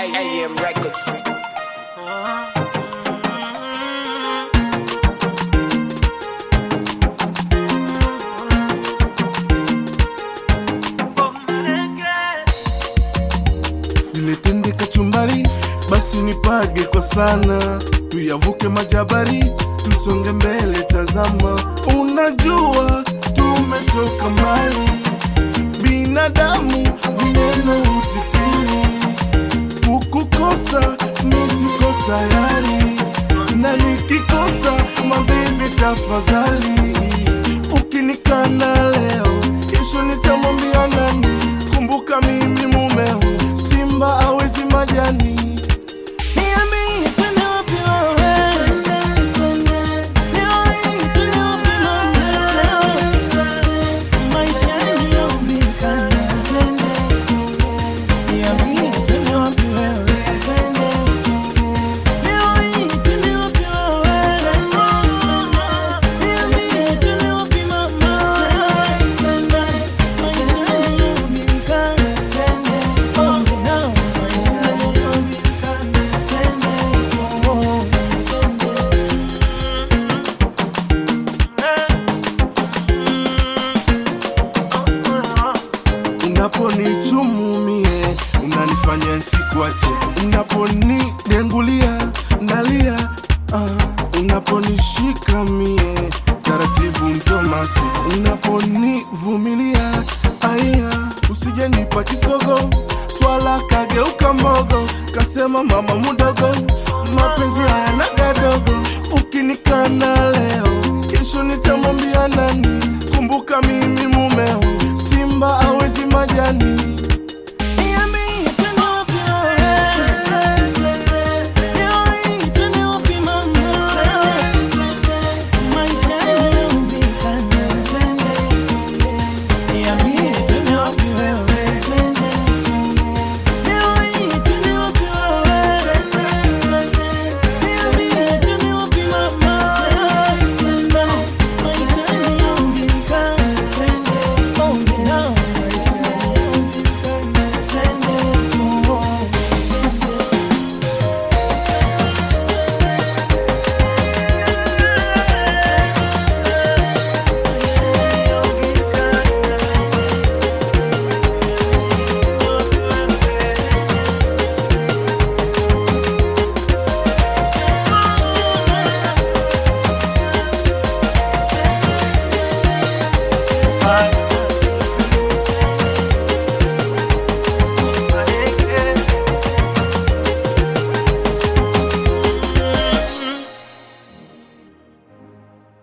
AM Records. Niletende kachumbari, basi nipage kwa sana. Tuyavuke majabari, tusonge mbele tazama. Unajua tumetoka mbali, binadamu vineno utitiri. Kukukosa nisiko tayari, na nikikosa mabibi tafadhali. Ukinikana leo, kesho nitamwambia nani? Kumbuka mimi mumeo, simba hawezi majani. Unaponichumumie, unanifanya sikuache. Unaponidengulia, nalia. Unaponishika mie, taratibu mzomasi. Unaponivumilia, aya, usije nipa kisogo. Swala kageuka mbogo, kasema mama mudogo. Mapenzi hayana gadogo. Ukinikana leo, kesho nitamwambia nani? Kumbuka mimi mumeo,